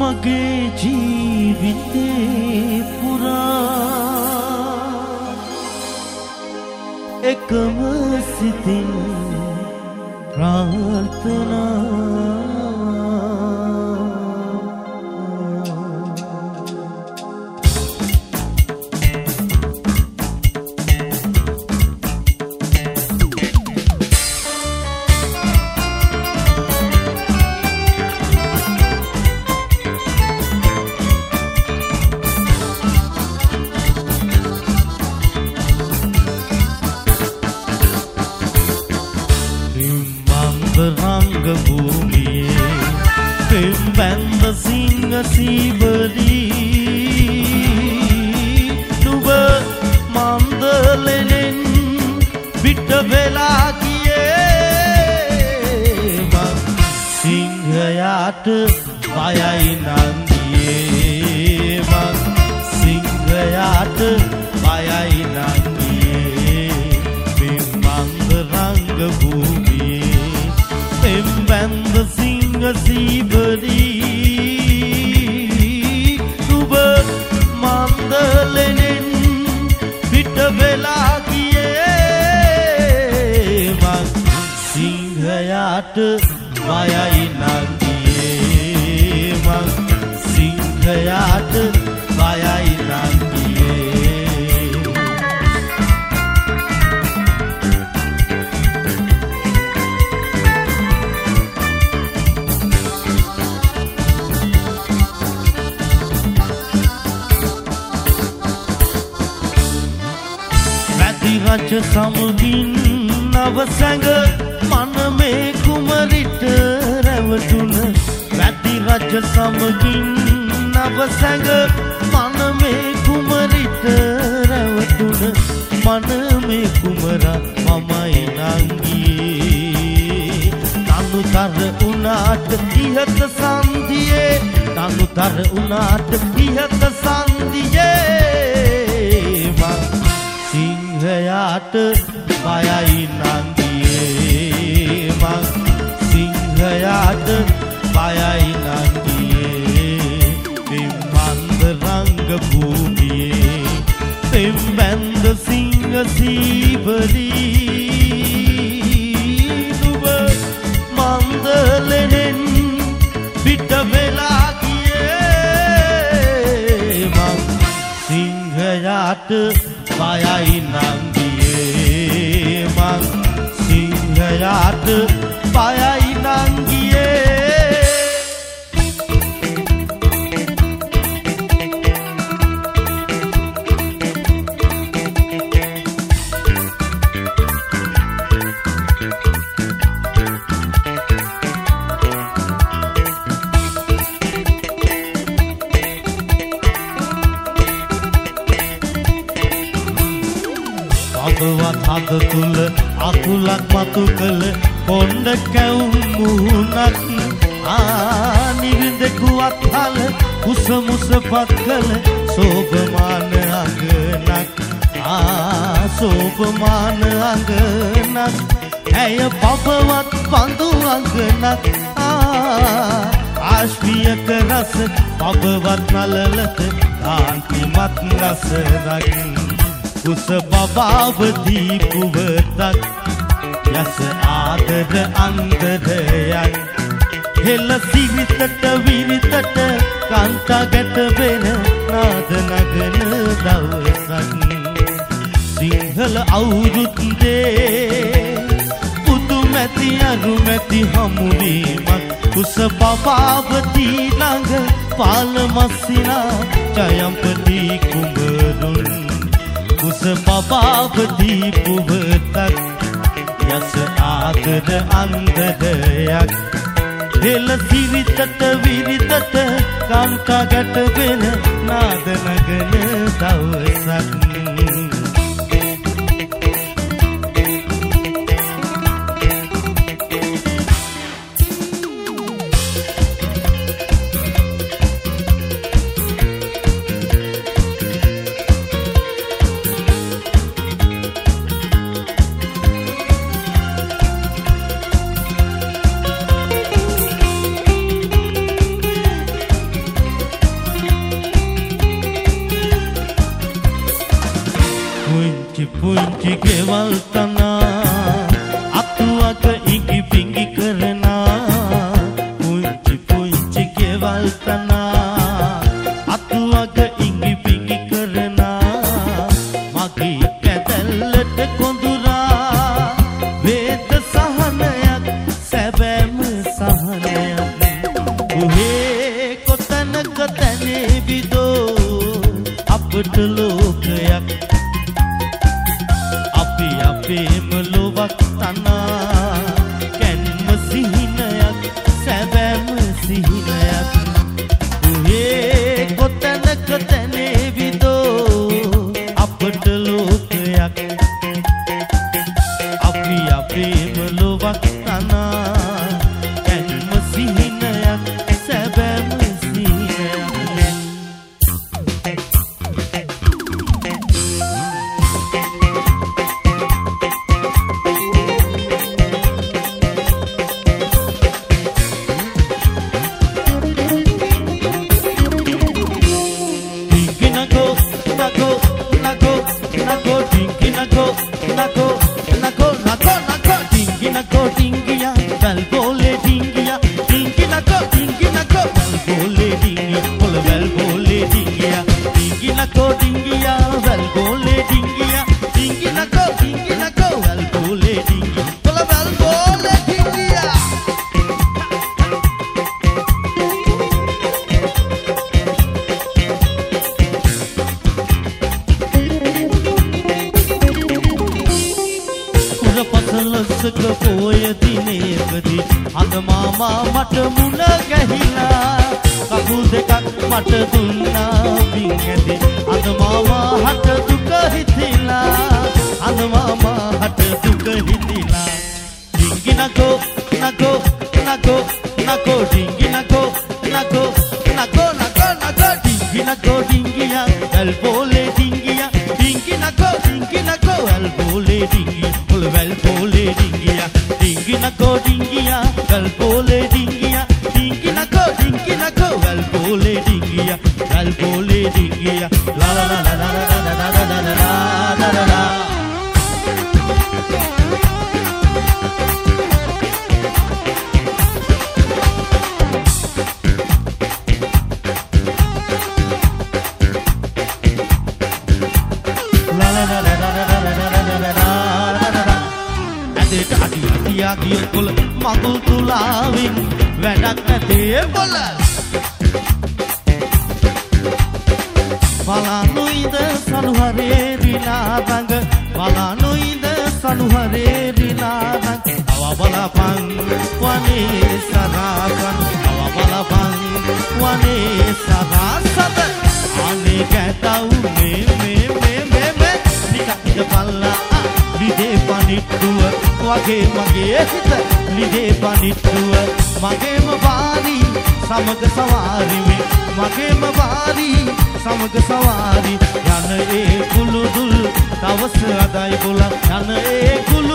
මගේ ජීවිතේ පුරා එකම සිතින් ප්‍රාර්ථනා රංග භූමියේ පෙම්බැන්ද සිංහ සීවරී නුඹ මන්දලෙනෙන් පිට වෙලා ගියේ මං සිංහයාට බයයි නංගියේ මං සිංහයාට බයයි නංගියේ පෙම්බැන්ද රංග භූමියේ පෙම්බැන්ද සිංහ සීවරී නුඹ මන්දලෙනෙන් පිට වෙලා ගියේ මං සිංහයාට බයයි නංගියේ මං සිංහයාට බයයි නංගියේ රජ සමගින් නවසැඟ මනමේ කුමරිට රැවටුන වැදි රජ සමගින් නවසැඟ මනමේ කුමරිට රැවටුන මනමේ කුමරා මමයි නංගියේ තනුතර උනාට ඉහත සන්දියේ තනුතර උනාට ඉහත සන්දියේ සිංහයාට බයයි නංගියේ මං සිංහයාට බයයි නංගියේ පෙම්බැන්ද රංග භූමියේ පෙම්බැන්ද සිංහ සීවරී නුඹ මන්දලෙනෙන් පිට වෙලා ගියේ මං සිංහයාට බයයි නංගියේ මං සිංහයාට බයයි නංගියේ පබවත් හද තුල අකුලක් මතු කළ කොණ්ඩ කැවුම් මුහුණක් නිවිඳකුවත් හල කුස මුසපත් කළ සෝභමාන අඟනක් සෝභමාන අඟනක් ඇය පබවත් පඳු අඟනක් ආශ්වියක රස පබවත් නලලත කාන්තිමත් රසක් කුස බබාවදී පුවතක් යස ආදර අන්දරයක් හෙල සිවිතට විරිතට කාන්තා ගැට වෙන නාද නගන දවසක් සිංහල අවුරුද්දේ පුදුමැති අරුමැති හමුවීමක් කුස බබාවදී ළඟ පාලමස්සිනා ජයම්පති කුඹරුන් කුස බබාවදී පුවතක් යස ආදර අන්දරයක් හෙල සිරිතට විරිතට කාන්තා ගැට වෙන නාද නගන දවසක් ගෙවල් තනා අතුවක ඉඟි පිඟි කරනා පුංචි පුංචි ගෙවල් තනා අතුවක ඉඟි පිඟි කරනා මගේ කැදැල්ලට කොඳුරා වේද සහනයක් සැබෑම සහනයක් උහේ කොතනක තැනේවිදෝ අපට ලෝකයක් අපි අපේම ලොවක් තනා කැන්ම සිහිනයක් සැබෑම සිහිනයක් උහේ කොතනක තැනේවිදෝ අපට ලෝකයක් අපි අපේම ලොවක් තනා කැන්ම සිහිනයක් සැබෑම සිහිනයක් පොය දිනේකදී අද මාමා මට මුණ ගැහිලා කකුල් දෙකක් මට දුන්නා පිං ඇති අද මාමා හට දුක හිතිලා අද මාමා හට දුක හිතිලා ඩිංගි නකෝ නකෝ නකෝ නකෝ ඩිංගි නකෝ නකෝ නකෝ නකෝ නකෝ ඩිංගි නකෝ ඩිංගියා වැල් පොලේ ඩිංගියා ඩිංගි නකෝ වැල් පොලේ ඩිංගි පොල වැල් පොලේ ඩිංගියා ඩිංගි නකෝ ඩිංගියා වැල් පොලේ ඩිංගියා ඩිංගි නකෝ වැල් පොලේ ඩිංගියා වැල් පොලේ ඩිංගියා ලා ලා ලා ලා ලා ලා ලා ලා ලා ලා ගිය කොළ මගුල් තුලාවින් වැඩක් නැතේ බොල බලනුයිද සනුහරේ රිනාදඟ බලනුයිද සනුහරේ රිනාදඟ අව බලපන් වනේ සදාපන් අව බලපන් වනේ සදාසද අනේ ගැටව් මේ නිකක්ද පල්ලා ලිදේ පනිට්ටුව වගේ මගේ හිත ලිදේ පනිට්ටුව මගේම වාරි සමග සවාරිමි මගේම වාරි සමග සවාරි යන ඒ කුළුදුල් දවස අදයි බොල යන ඒ කුළු